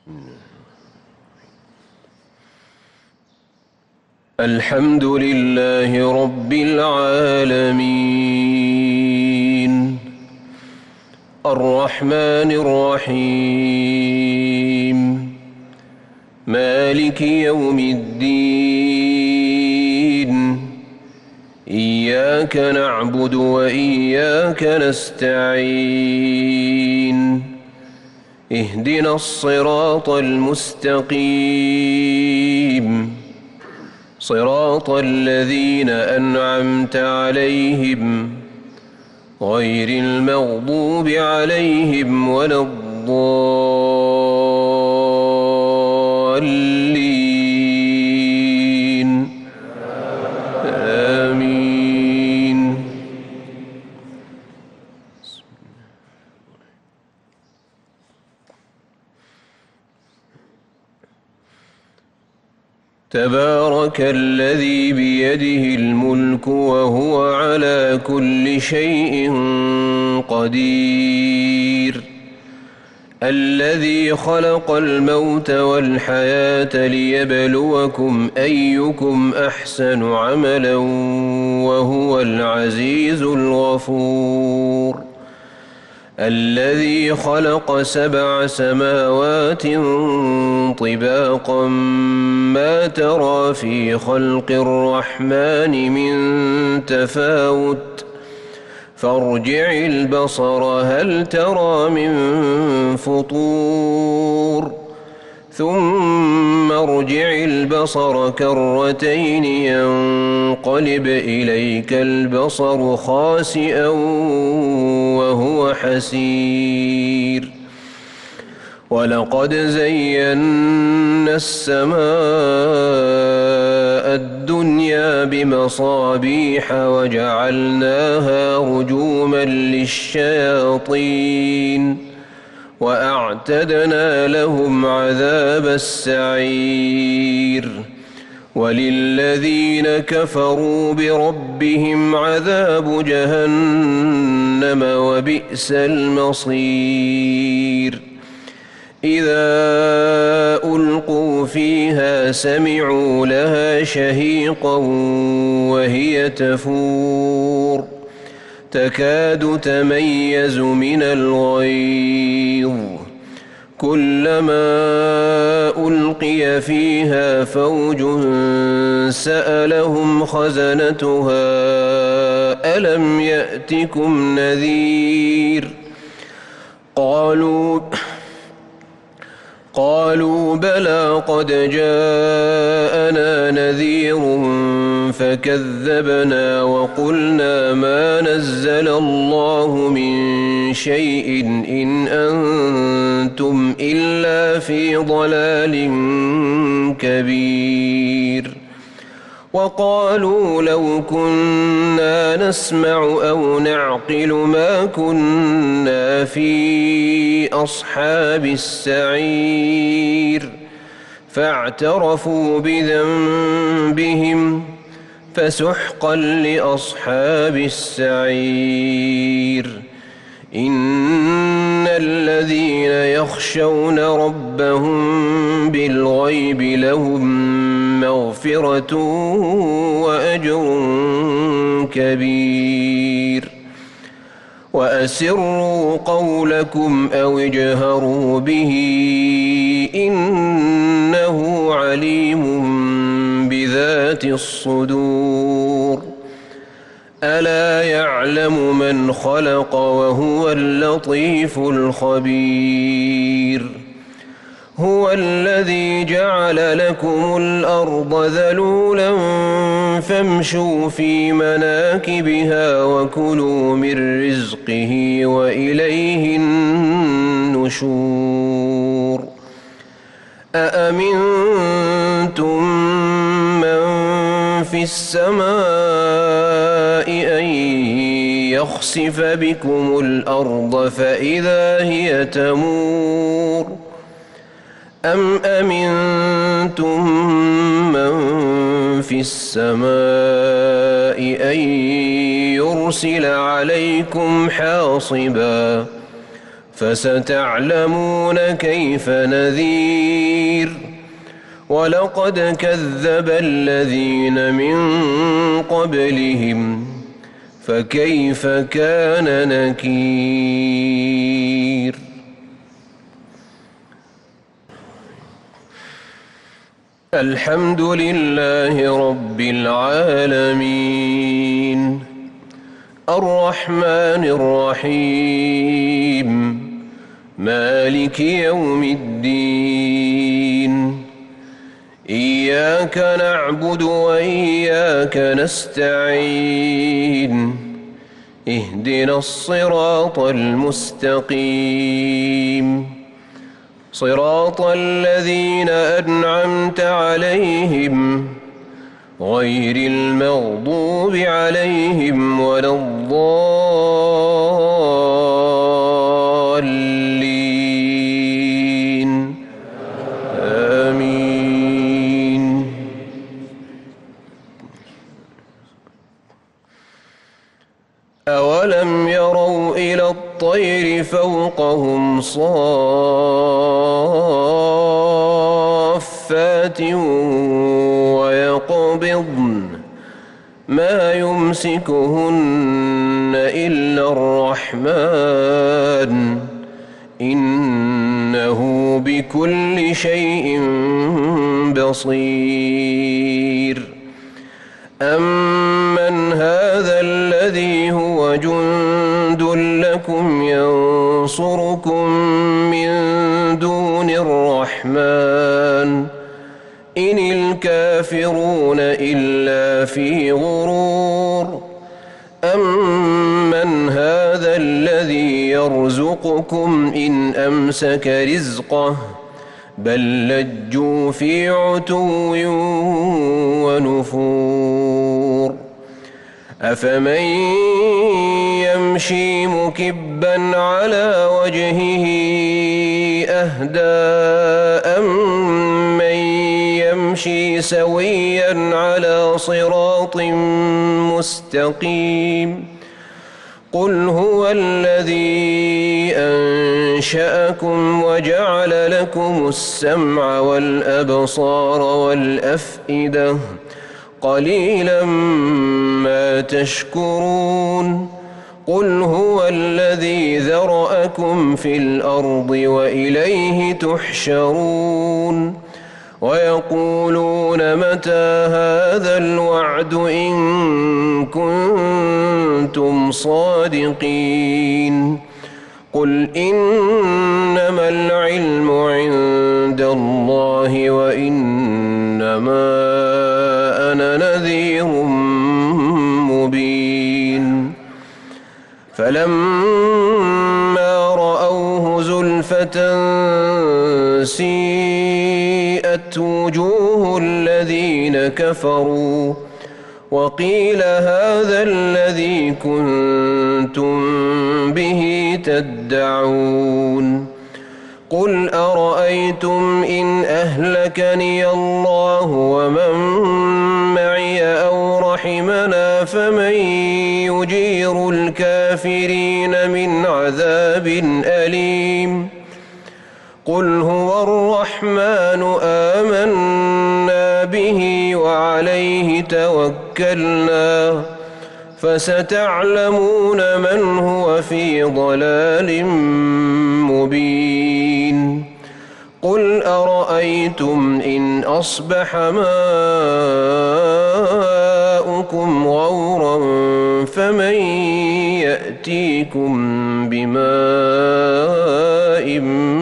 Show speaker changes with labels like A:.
A: الحمد لله رب العالمين الرحمن الرحيم مالك يوم الدين إياك نعبد وإياك نستعين اهدنا الصراط المستقيم صراط الذين أنعمت عليهم غير المغضوب عليهم ولا الضالين آمين. تبارك الذي بيده الملك وهو على كل شيء قدير الذي خلق الموت والحياة ليبلوكم أيكم أحسن عملا وهو العزيز الغفور الذي خلق 7 سماوات طباقا ما ترى في خلق الرحمن من تفاوت فارجع البصر هل ترى من فطور ثم ارجع البصر كرتين ينقلب إليك البصر خاسئا وهو حسير ولقد زينا السماء الدنيا بمصابيح وجعلناها رجوما للشياطين وأعتدنا لهم عذاب السعير وللذين كفروا بربهم عذاب جهنم وبئس المصير إذا ألقوا فيها سمعوا لها شهيقا وهي تفور تكاد تميز من الغيظ كلما ألقي فيها فوج سألهم خزنتها ألم يأتكم نذير قالوا بلى قد جاءنا نذير فكذبنا وقلنا ما نزل الله من شيء إن أنتم إلا في ضلال كبير وقالوا لو كنا نسمع أو نعقل ما كنا في أصحاب السعير فاعترفوا بذنبهم فسحقا لأصحاب السعير إن الذين يخشون ربهم بالغيب لهم مغفرة وأجر كبير وأسروا قولكم أو اجهروا به إنه عليم بذات الصدور ألا يعلم من خلق وهو اللطيف الخبير هو الذي جعل لكم الأرض ذلولا فامشوا في مناكبها وكلوا من رزقه وإليه النشور أأمنتم من في السماء أن يخسف بكم الأرض فإذا هي تمور أم أمنتم من في السماء أن يرسل عليكم حاصبا فستعلمون كيف نذير ولقد كذب الذين من قبلهم فكيف كان نكير الحمد لله رب العالمين الرحمن الرحيم مالك يوم الدين إياك نعبد وإياك نستعين اهدنا الصراط المستقيم صراط الذين أنعمت عليهم غير المغضوب عليهم ولا الضالين آمين أولم يروا إلى الطير فوقهم صافات ويقبضن ما يمسكهن إلا الرحمن إنه بكل شيء بصير أمن هذا الذي هو جند لكم ينصركم من دون الرحمن إن الكافرون إلا في غرور أمن هذا الذي يرزقكم إن أمسك رزقه بل لجوا في عتو ونفور أفمن يمشي مكبا على وجهه أهدى أمن يمشي سويا على صراط مستقيم قل هو الذي أنشأكم وجعل لكم السمع والأبصار والأفئدة قليلا ما تشكرون قل هو الذي ذرأكم في الأرض وإليه تحشرون ويقولون متى هذا الوعد إن كنتم صادقين قل إنما العلم عند الله وإنما أنا نذير مبين فلما رأوه زلفة سيئت وجوه الذين كفروا وقيل هذا الذي كنتم به تدعون قل أرأيتم إن أهلكني الله ومن معي أو رحمنا فمن يجير الكافرين من عذاب أليم قل هو الرحمن آمنا به وعليه توكلنا فستعلمون من هو في ضلال مبين قل أرأيتم إن أصبح ماؤكم غورا فمن يأتيكم بماء